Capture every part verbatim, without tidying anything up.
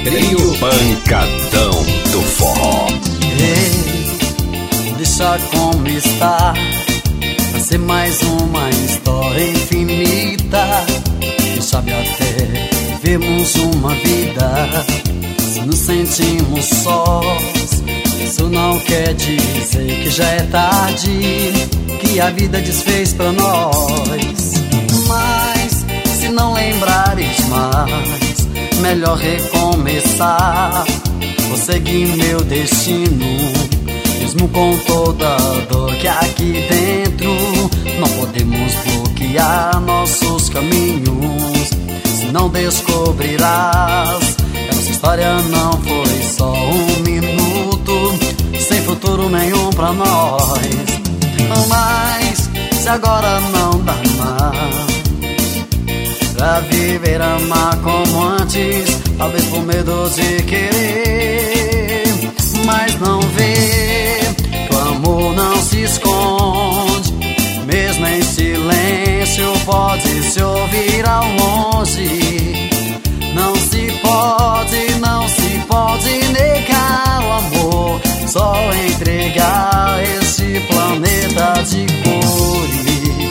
Trio Pancadão do Forró. Ei, deixa como está, vai ser mais uma história infinita. Quem sabe até vivemos uma vida. Se nos sentimos sós, isso não quer dizer que já é tarde, que a vida desfez pra nós. Mas se não lembrares mais, melhor recomeçar. Vou seguir meu destino, mesmo com toda a dor que aqui dentro. Não podemos bloquear nossos caminhos, senão descobrirás que a nossa história não foi só um minuto, sem futuro nenhum pra nós. Mas se agora não dá mais pra viver, amar como antes, talvez por medo de querer, mas não vê que o amor não se esconde, mesmo em silêncio pode se ouvir ao longe. Não se pode, não se pode negar o amor, só entregar este planeta de cores.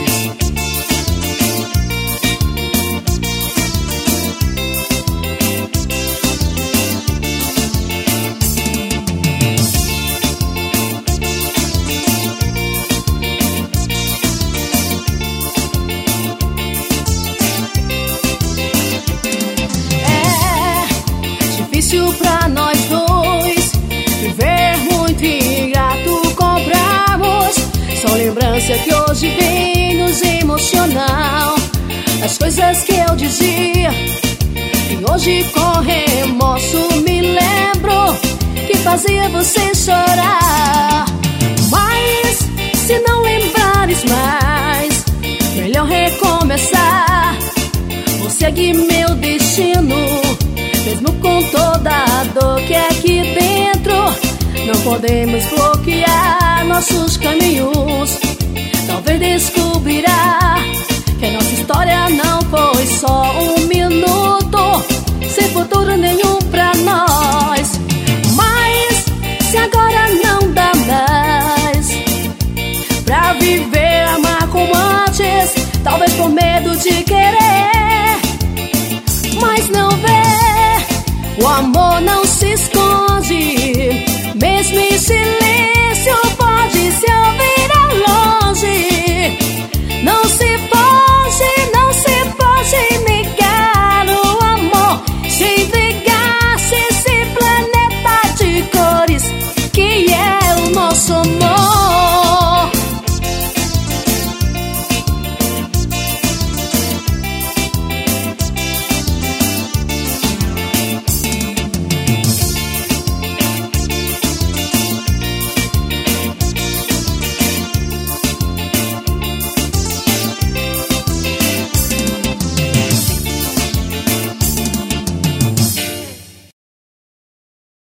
Pra nós dois viver muito ingrato cobramos, só lembrança que hoje vem nos emocionar. As coisas que eu dizia e hoje com remorso me lembro que fazia você chorar. Mas se não lembrares mais, melhor recomeçar. Vou seguir meu destino, mesmo com toda a dor que é aqui dentro. Não podemos bloquear nossos caminhos, talvez descobrirá que a nossa história não foi só um minuto, sem futuro nenhum pra nós. Mas se agora não dá mais pra viver, amar como antes, talvez por medo de querer, mas não vê, o amor não se esconde, mesmo em silêncio.